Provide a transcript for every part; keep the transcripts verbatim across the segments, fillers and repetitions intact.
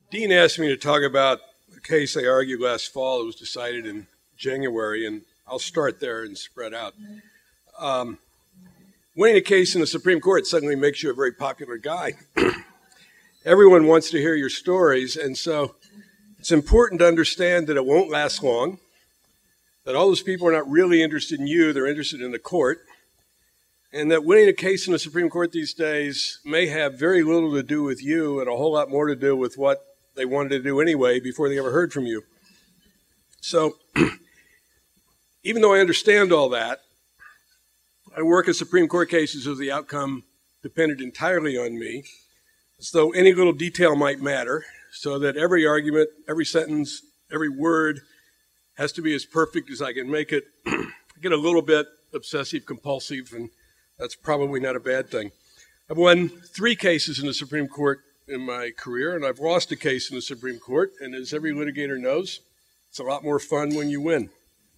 Dean asked me to talk about a case I argued last fall. It was decided in January, and I'll start there and spread out. Um, winning a case in the Supreme Court suddenly makes you a very popular guy. Everyone wants to hear your stories, and so it's important to understand that it won't last long, that all those people are not really interested in you, they're interested in the court, and that winning a case in the Supreme Court these days may have very little to do with you and a whole lot more to do with what they wanted to do anyway before they ever heard from you. So even though I understand all that, I work at Supreme Court cases as the outcome depended entirely on me, as though any little detail might matter, so that every argument, every sentence, every word has to be as perfect as I can make it. I get a little bit obsessive compulsive, and that's probably not a bad thing. I've won three cases in the Supreme Court in my career, and I've lost a case in the Supreme Court, and as every litigator knows, it's a lot more fun when you win.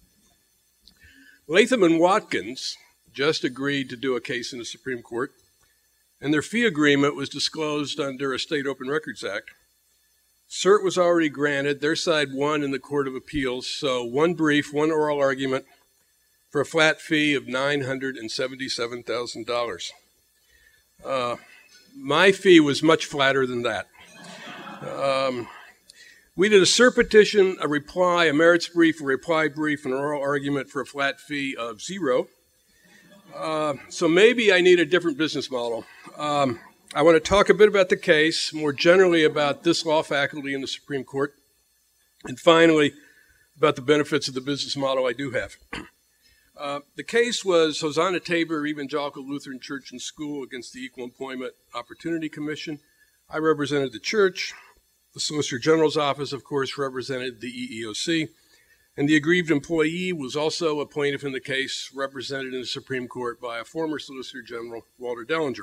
Latham and Watkins just agreed to do a case in the Supreme Court, and their fee agreement was disclosed under a State Open Records Act. Cert was already granted. Their side won in the Court of Appeals, so one brief, one oral argument for a flat fee of nine hundred seventy-seven thousand dollars. Uh, my fee was much flatter than that. Um, we did a cert petition, a reply, a merits brief, a reply brief, an oral argument for a flat fee of zero. Uh, so maybe I need a different business model. Um, I want to talk a bit about the case, more generally about this law faculty in the Supreme Court, and finally about the benefits of the business model I do have. Uh, the case was Hosanna Tabor Evangelical Lutheran Church and School against the Equal Employment Opportunity Commission. I represented the church. The Solicitor General's office, of course, represented the E E O C. And the aggrieved employee was also a plaintiff in the case, represented in the Supreme Court by a former Solicitor General, Walter Dellinger.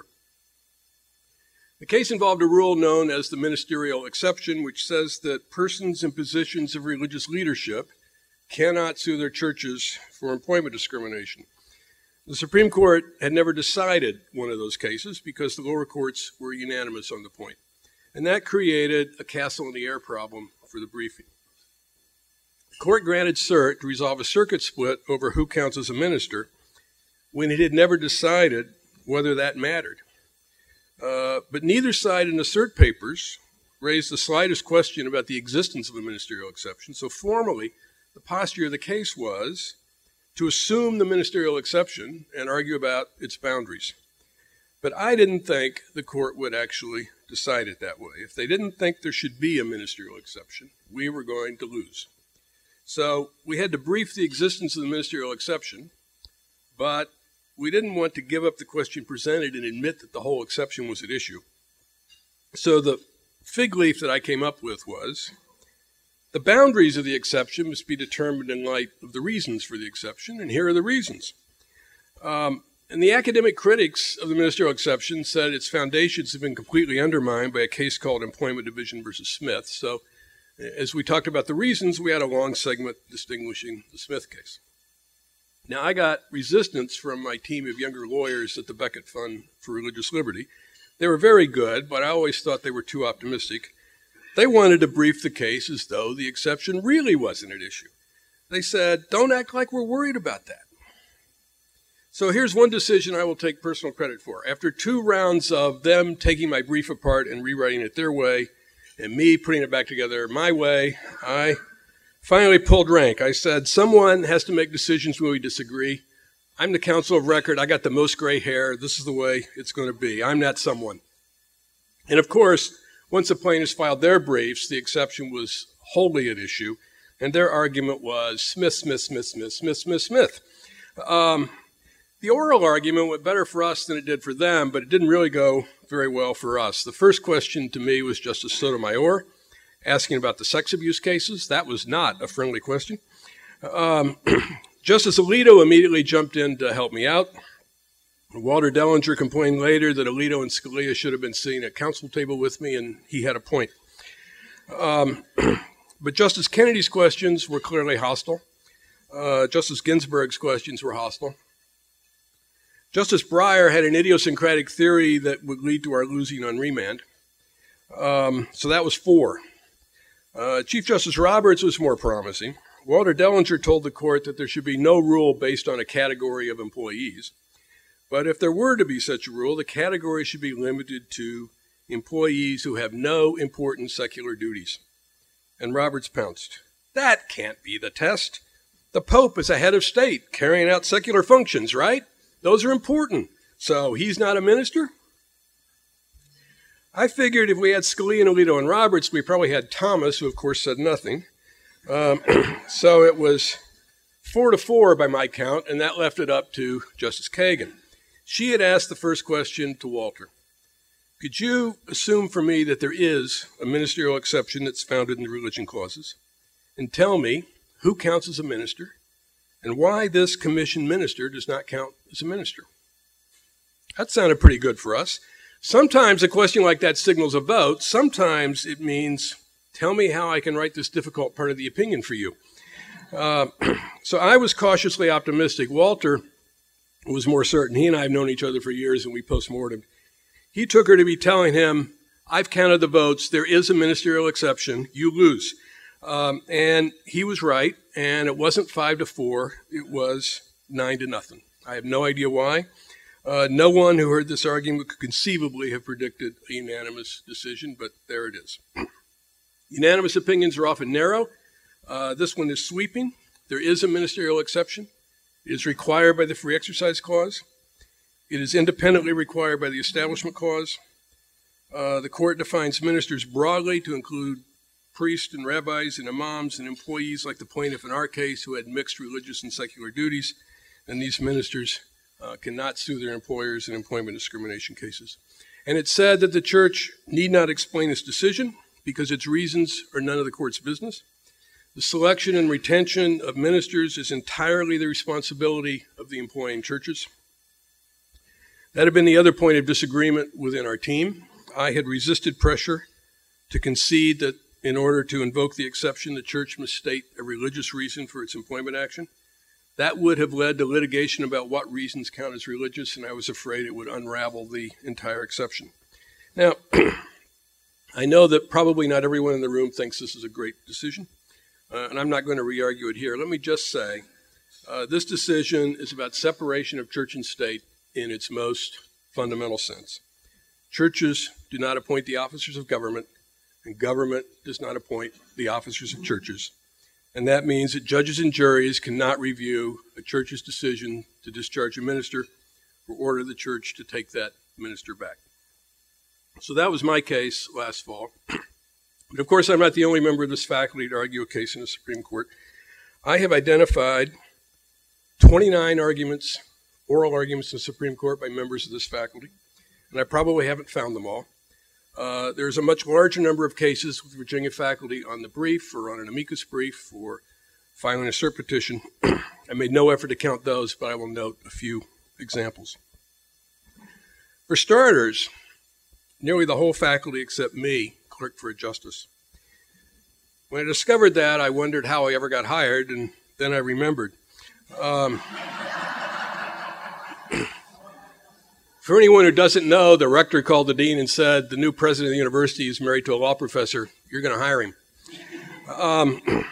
The case involved a rule known as the ministerial exception, which says that persons in positions of religious leadership cannot sue their churches for employment discrimination. The Supreme Court had never decided one of those cases because the lower courts were unanimous on the point. And that created a castle in the air problem for the briefing. The court granted cert to resolve a circuit split over who counts as a minister when it had never decided whether that mattered. Uh, but neither side in the cert papers raised the slightest question about the existence of a ministerial exception, so formally, the posture of the case was to assume the ministerial exception and argue about its boundaries. But I didn't think the court would actually decide it that way. If they didn't think there should be a ministerial exception, we were going to lose. So we had to brief the existence of the ministerial exception, but we didn't want to give up the question presented and admit that the whole exception was at issue. So the fig leaf that I came up with was, the boundaries of the exception must be determined in light of the reasons for the exception, and here are the reasons. Um, and the academic critics of the ministerial exception said its foundations have been completely undermined by a case called Employment Division versus Smith. So as we talked about the reasons, we had a long segment distinguishing the Smith case. Now, I got resistance from my team of younger lawyers at the Becket Fund for Religious Liberty. They were very good, but I always thought they were too optimistic. They wanted to brief the case as though the exception really wasn't at issue. They said, don't act like we're worried about that. So here's one decision I will take personal credit for. After two rounds of them taking my brief apart and rewriting it their way, and me putting it back together my way, I finally pulled rank. I said, someone has to make decisions when we disagree. I'm the counsel of record. I got the most gray hair. This is the way it's going to be. I'm not someone. And of course, once the plaintiffs filed their briefs, the exception was wholly at issue, and their argument was Smith, Smith, Smith, Smith, Smith, Smith, Smith. Um, the oral argument went better for us than it did for them, but it didn't really go very well for us. The first question to me was Justice Sotomayor asking about the sex abuse cases. That was not a friendly question. Um, Justice Alito immediately jumped in to help me out. Walter Dellinger complained later that Alito and Scalia should have been sitting at counsel table with me, and he had a point. Um, but Justice Kennedy's questions were clearly hostile. Uh, Justice Ginsburg's questions were hostile. Justice Breyer had an idiosyncratic theory that would lead to our losing on remand. Um, so that was four. Uh, Chief Justice Roberts was more promising. Walter Dellinger told the court that there should be no rule based on a category of employees. But if there were to be such a rule, the category should be limited to employees who have no important secular duties. And Roberts pounced. That can't be the test. The Pope is a head of state carrying out secular functions, right? Those are important. So he's not a minister? I figured if we had Scalia and Alito and Roberts, we probably had Thomas, who of course said nothing. Um, so it was four to four by my count, and that left it up to Justice Kagan. She had asked the first question to Walter. Could you assume for me that there is a ministerial exception that's founded in the religion clauses, and tell me who counts as a minister and why this commissioned minister does not count as a minister? That sounded pretty good for us. Sometimes a question like that signals a vote. Sometimes it means, tell me how I can write this difficult part of the opinion for you. Uh, so I was cautiously optimistic. Walter was more certain. He and I have known each other for years, and we post-mortem. He took her to be telling him, I've counted the votes. There is a ministerial exception. You lose. Um, and he was right, and it wasn't five to four. It was nine to nothing. I have no idea why. Uh, no one who heard this argument could conceivably have predicted a unanimous decision, but there it is. Unanimous opinions are often narrow. Uh, this one is sweeping. There is a ministerial exception. It is required by the Free Exercise Clause. It is independently required by the Establishment Clause. Uh, the court defines ministers broadly to include priests and rabbis and imams and employees like the plaintiff in our case who had mixed religious and secular duties, and these ministers uh, cannot sue their employers in employment discrimination cases. And it said that the church need not explain its decision because its reasons are none of the court's business. The selection and retention of ministers is entirely the responsibility of the employing churches. That had been the other point of disagreement within our team. I had resisted pressure to concede that in order to invoke the exception, the church must state a religious reason for its employment action. That would have led to litigation about what reasons count as religious, and I was afraid it would unravel the entire exception. Now, I know that probably not everyone in the room thinks this is a great decision, uh, and I'm not going to re-argue it here. Let me just say, uh, this decision is about separation of church and state in its most fundamental sense. Churches do not appoint the officers of government, and government does not appoint the officers of churches. And that means that judges and juries cannot review a church's decision to discharge a minister or order the church to take that minister back. So that was my case last fall. But of course, I'm not the only member of this faculty to argue a case in the Supreme Court. I have identified twenty-nine arguments, oral arguments in the Supreme Court by members of this faculty, and I probably haven't found them all. Uh, there's a much larger number of cases with Virginia faculty on the brief or on an amicus brief or filing a cert petition. I made no effort to count those, but I will note a few examples. For starters, nearly the whole faculty except me clerked for a justice. When I discovered that, I wondered how I ever got hired, and then I remembered. Um, For anyone who doesn't know, the rector called the dean and said, the new president of the university is married to a law professor. You're going to hire him. Um,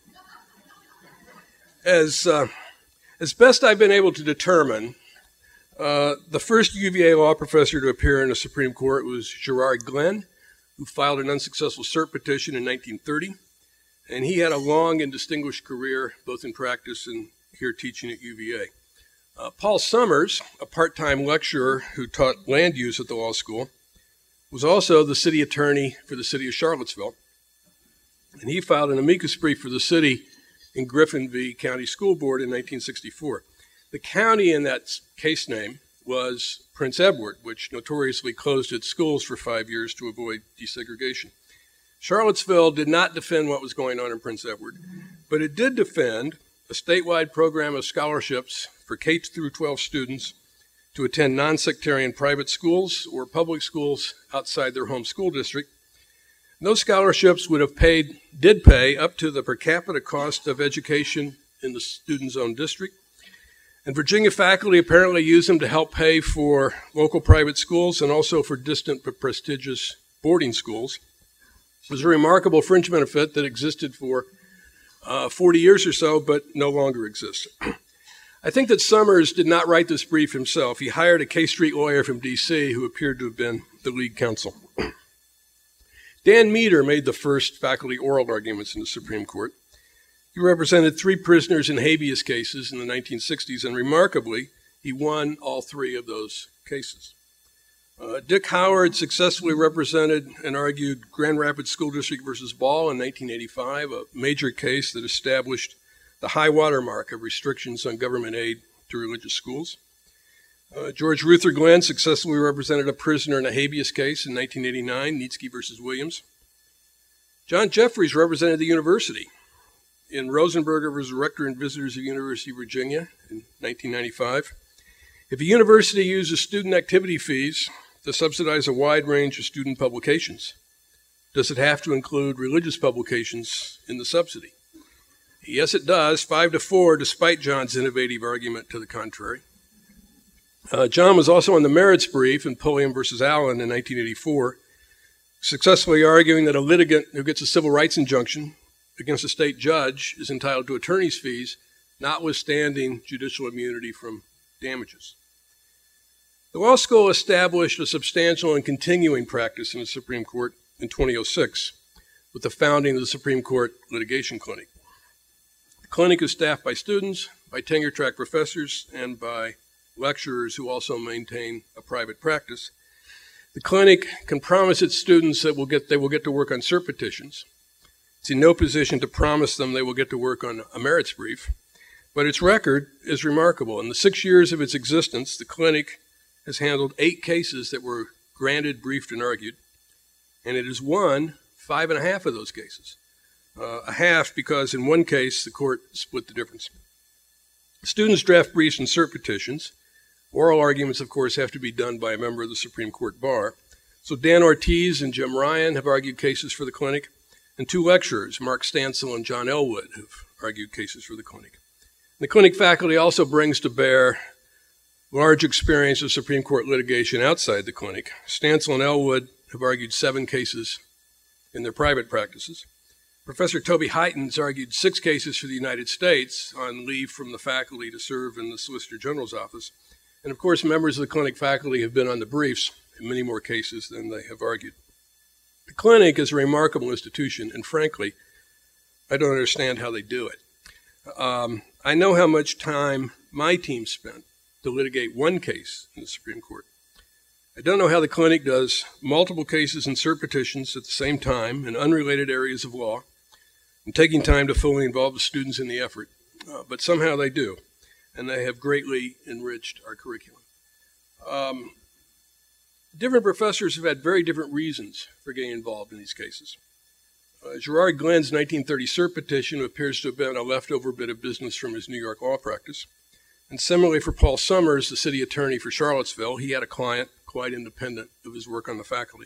as, uh, as best I've been able to determine, uh, the first U V A law professor to appear in the Supreme Court was Gerard Glenn, who filed an unsuccessful cert petition in nineteen thirty. And he had a long and distinguished career, both in practice and here teaching at U V A. Uh, Paul Summers, a part-time lecturer who taught land use at the law school, was also the city attorney for the city of Charlottesville. And he filed an amicus brief for the city in Griffin v. County School Board in nineteen sixty-four. The county in that case name was Prince Edward, which notoriously closed its schools for five years to avoid desegregation. Charlottesville did not defend what was going on in Prince Edward, but it did defend a statewide program of scholarships for K through twelve students to attend non-sectarian private schools or public schools outside their home school district. And those scholarships would have paid, did pay, up to the per capita cost of education in the student's own district. And Virginia faculty apparently used them to help pay for local private schools and also for distant but prestigious boarding schools. It was a remarkable fringe benefit that existed for uh, forty years or so, but no longer exists. I think that Summers did not write this brief himself. He hired a K Street lawyer from D C who appeared to have been the lead counsel. Dan Meter made the first faculty oral arguments in the Supreme Court. He represented three prisoners in habeas cases in the nineteen sixties, and remarkably, he won all three of those cases. Uh, Dick Howard successfully represented and argued Grand Rapids School District versus Ball in nineteen eighty-five, a major case that established the high water mark of restrictions on government aid to religious schools. Uh, George Ruther Glenn successfully represented a prisoner in a habeas case in nineteen eighty-nine, Nietzsche versus Williams. John Jeffries represented the university in Rosenberger versus Rector and Visitors of University of Virginia in nineteen ninety-five. If a university uses student activity fees to subsidize a wide range of student publications, does it have to include religious publications in the subsidy? Yes, it does, five to four, despite John's innovative argument to the contrary. Uh, John was also on the merits brief in Pulliam versus Allen in nineteen eighty-four, successfully arguing that a litigant who gets a civil rights injunction against a state judge is entitled to attorney's fees, notwithstanding judicial immunity from damages. The law school established a substantial and continuing practice in the Supreme Court in two thousand six with the founding of the Supreme Court Litigation Clinic. The clinic is staffed by students, by tenure-track professors, and by lecturers who also maintain a private practice. The clinic can promise its students that will get, they will get to work on cert petitions. It's in no position to promise them they will get to work on a merits brief, but its record is remarkable. In the six years of its existence, the clinic has handled eight cases that were granted, briefed, and argued, and it has won five and a half of those cases. Uh, a half because in one case the court split the difference. Students draft briefs and cert petitions. Oral arguments, of course, have to be done by a member of the Supreme Court bar. So Dan Ortiz and Jim Ryan have argued cases for the clinic, and two lecturers, Mark Stansel and John Elwood, have argued cases for the clinic. The clinic faculty also brings to bear large experience of Supreme Court litigation outside the clinic. Stansel and Elwood have argued seven cases in their private practices. Professor Toby Heighton has argued six cases for the United States on leave from the faculty to serve in the Solicitor General's office. And of course, members of the clinic faculty have been on the briefs in many more cases than they have argued. The clinic is a remarkable institution, and frankly, I don't understand how they do it. Um, I know how much time my team spent to litigate one case in the Supreme Court. I don't know how the clinic does multiple cases and cert petitions at the same time in unrelated areas of law, and taking time to fully involve the students in the effort, uh, but somehow they do, and they have greatly enriched our curriculum. Um, different professors have had very different reasons for getting involved in these cases. Uh, Gerard Glenn's nineteen thirty cert petition appears to have been a leftover bit of business from his New York law practice. And similarly for Paul Summers, the city attorney for Charlottesville, he had a client quite independent of his work on the faculty.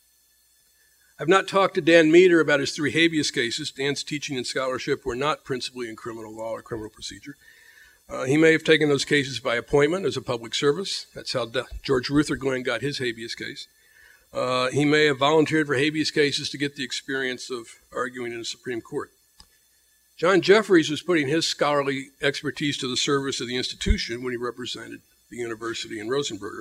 I've not talked to Dan Meter about his three habeas cases. Dan's teaching and scholarship were not principally in criminal law or criminal procedure. Uh, he may have taken those cases by appointment as a public service. That's how De- George Ruther Glenn got his habeas case. Uh, he may have volunteered for habeas cases to get the experience of arguing in the Supreme Court. John Jeffries was putting his scholarly expertise to the service of the institution when he represented the university in Rosenberger.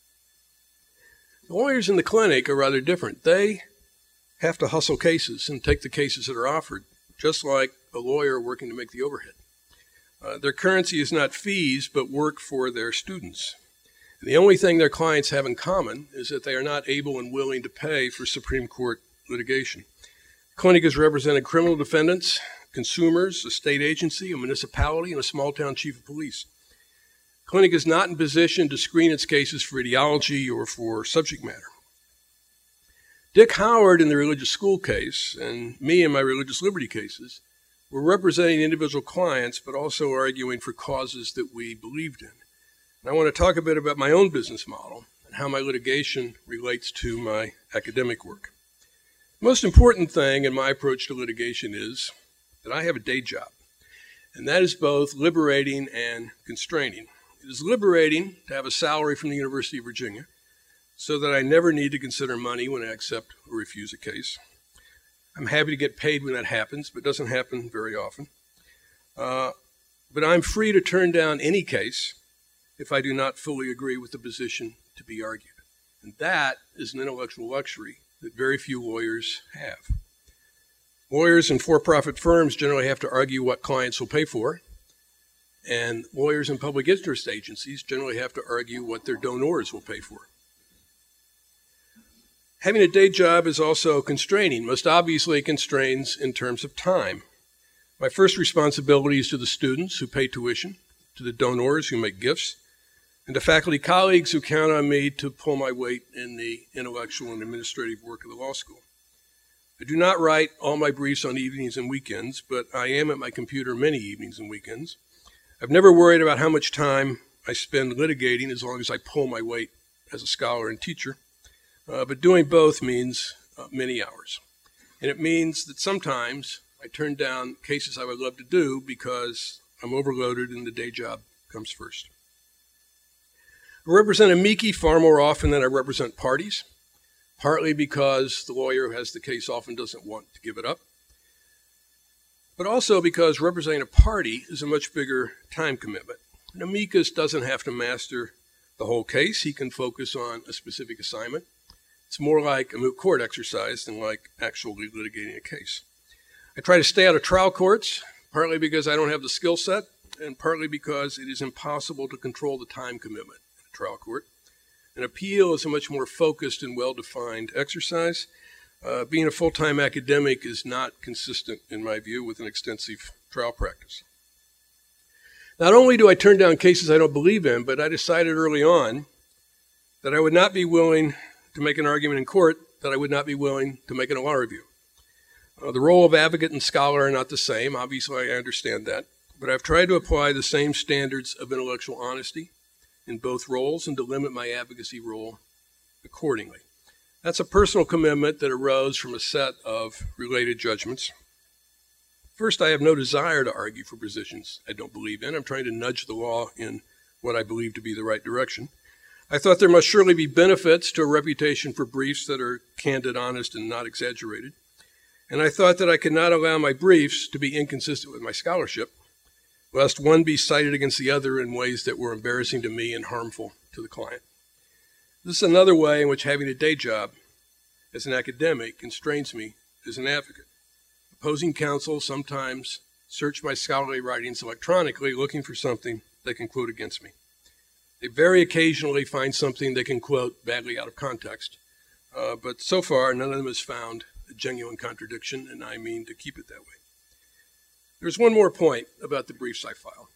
The lawyers in the clinic are rather different. They have to hustle cases and take the cases that are offered, just like a lawyer working to make the overhead. Uh, their currency is not fees, but work for their students. And the only thing their clients have in common is that they are not able and willing to pay for Supreme Court litigation. The clinic has represented criminal defendants, consumers, a state agency, a municipality, and a small-town chief of police. The clinic is not in position to screen its cases for ideology or for subject matter. Dick Howard in the religious school case, and me in my religious liberty cases, were representing individual clients, but also arguing for causes that we believed in. And I want to talk a bit about my own business model and how my litigation relates to my academic work. The most important thing in my approach to litigation is that I have a day job, and that is both liberating and constraining. It is liberating to have a salary from the University of Virginia so that I never need to consider money when I accept or refuse a case. I'm happy to get paid when that happens, but it doesn't happen very often. Uh, but I'm free to turn down any case if I do not fully agree with the position to be argued. And that is an intellectual luxury that very few lawyers have. Lawyers in for-profit firms generally have to argue what clients will pay for, and lawyers in public interest agencies generally have to argue what their donors will pay for. Having a day job is also constraining. Most obviously, it constrains in terms of time. My first responsibility is to the students who pay tuition, to the donors who make gifts, and to faculty colleagues who count on me to pull my weight in the intellectual and administrative work of the law school. I do not write all my briefs on evenings and weekends, but I am at my computer many evenings and weekends. I've never worried about how much time I spend litigating as long as I pull my weight as a scholar and teacher. Uh, but doing both means uh, many hours. And it means that sometimes I turn down cases I would love to do because I'm overloaded and the day job comes first. I represent amici far more often than I represent parties, partly because the lawyer who has the case often doesn't want to give it up, but also because representing a party is a much bigger time commitment. An amicus doesn't have to master the whole case. He can focus on a specific assignment. It's more like a moot court exercise than like actually litigating a case. I try to stay out of trial courts, partly because I don't have the skill set, and partly because it is impossible to control the time commitment in a trial court. An appeal is a much more focused and well-defined exercise. Uh, being a full-time academic is not consistent, in my view, with an extensive trial practice. Not only do I turn down cases I don't believe in, but I decided early on that I would not be willing to make an argument in court that I would not be willing to make in a law review. Uh, the role of advocate and scholar are not the same. Obviously, I understand that. But I've tried to apply the same standards of intellectual honesty in both roles and to limit my advocacy role accordingly. That's a personal commitment that arose from a set of related judgments. First, I have no desire to argue for positions I don't believe in. I'm trying to nudge the law in what I believe to be the right direction. I thought there must surely be benefits to a reputation for briefs that are candid, honest, and not exaggerated. And I thought that I could not allow my briefs to be inconsistent with my scholarship, lest one be cited against the other in ways that were embarrassing to me and harmful to the client. This is another way in which having a day job as an academic constrains me as an advocate. Opposing counsel sometimes search my scholarly writings electronically looking for something they can quote against me. They very occasionally find something they can quote badly out of context, uh, but so far none of them has found a genuine contradiction, and I mean to keep it that way. There's one more point about the briefs I file.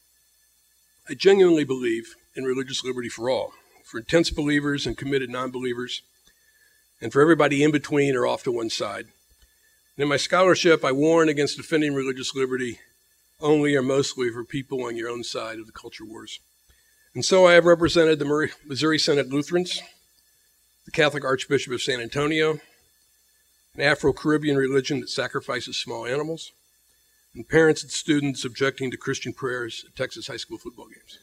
I genuinely believe in religious liberty for all, for intense believers and committed non-believers, and for everybody in between or off to one side. And in my scholarship, I warn against defending religious liberty only or mostly for people on your own side of the culture wars. And so I have represented the Missouri Synod Lutherans, the Catholic Archbishop of San Antonio, an Afro-Caribbean religion that sacrifices small animals, and parents and students objecting to Christian prayers at Texas high school football games.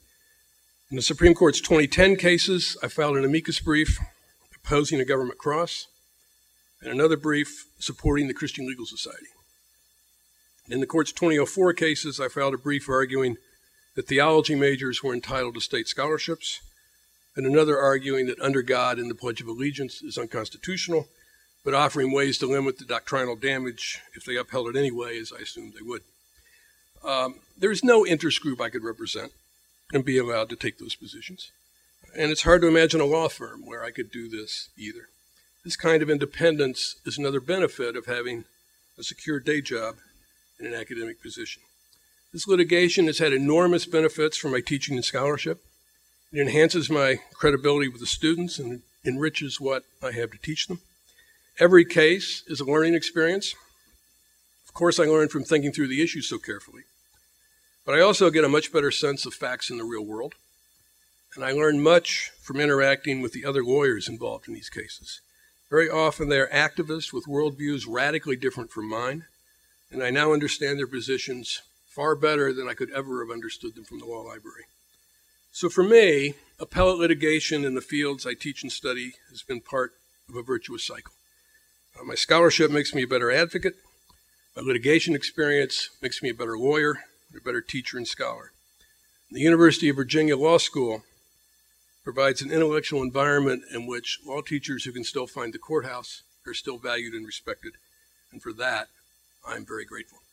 In the Supreme Court's twenty ten cases, I filed an amicus brief opposing a government cross and another brief supporting the Christian Legal Society. In the court's twenty oh four cases, I filed a brief arguing that theology majors were entitled to state scholarships, and another arguing that under God and the Pledge of Allegiance is unconstitutional, but offering ways to limit the doctrinal damage if they upheld it anyway, as I assumed they would. Um, there's no interest group I could represent and be allowed to take those positions. And it's hard to imagine a law firm where I could do this either. This kind of independence is another benefit of having a secure day job in an academic position. This litigation has had enormous benefits for my teaching and scholarship. It enhances my credibility with the students and enriches what I have to teach them. Every case is a learning experience. Of course, I learn from thinking through the issues so carefully, but I also get a much better sense of facts in the real world. And I learn much from interacting with the other lawyers involved in these cases. Very often they are activists with worldviews radically different from mine, and I now understand their positions far better than I could ever have understood them from the law library. So for me, appellate litigation in the fields I teach and study has been part of a virtuous cycle. Uh, my scholarship makes me a better advocate. My litigation experience makes me a better lawyer, a better teacher and scholar. The University of Virginia Law School provides an intellectual environment in which law teachers who can still find the courthouse are still valued and respected. And for that, I'm very grateful.